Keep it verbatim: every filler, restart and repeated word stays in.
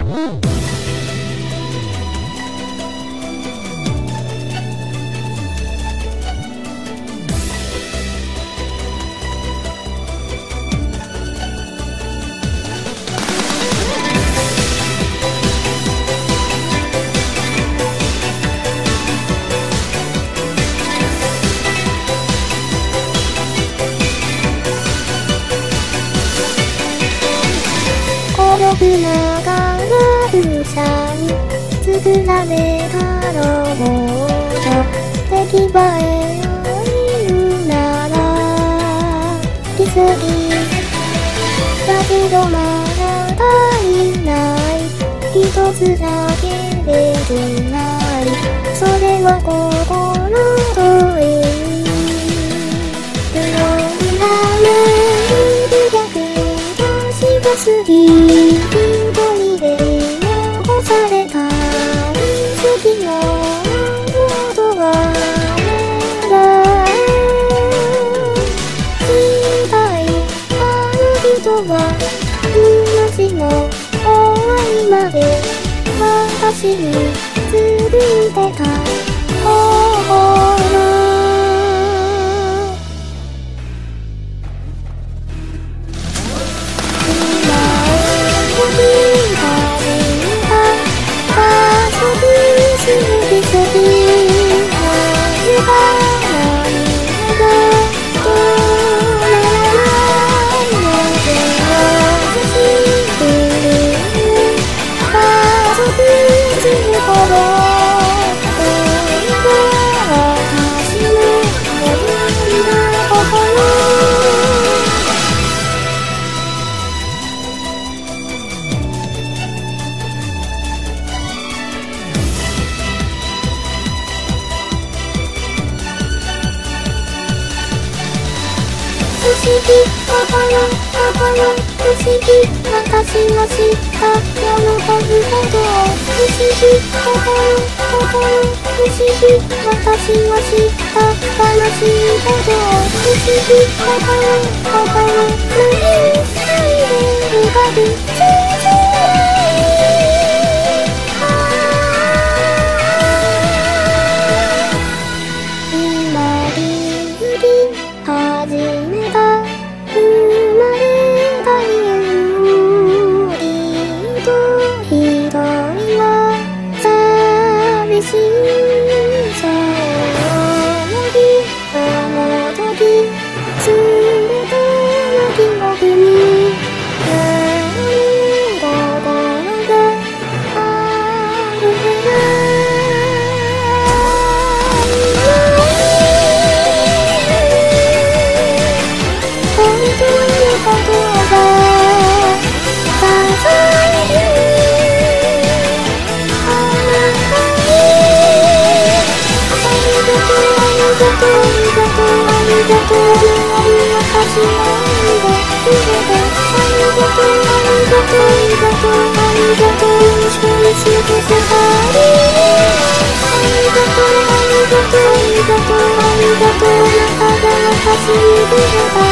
転ぶながら風車に作られたロボット、出来栄えを言うならディスリーだけどまだ足りない、一つだけできない、それは心と意味、プログラム逆出しがすぎ、一人で残された好きなことがまだしたい、あの人は命の終わりまで私に続いてた心。不思議、わからん、わからん、不思議、私は知った、喜ぶことを。不思議、わからん、わからん、不思議、私は知った、悲しいことを。不思議、わからん、わからん、何にないで浮かぶ、信じない今リズリ始めた生まれた理由、人一人は寂しい、その日あの時全ての記憶に何心があるれないありがとう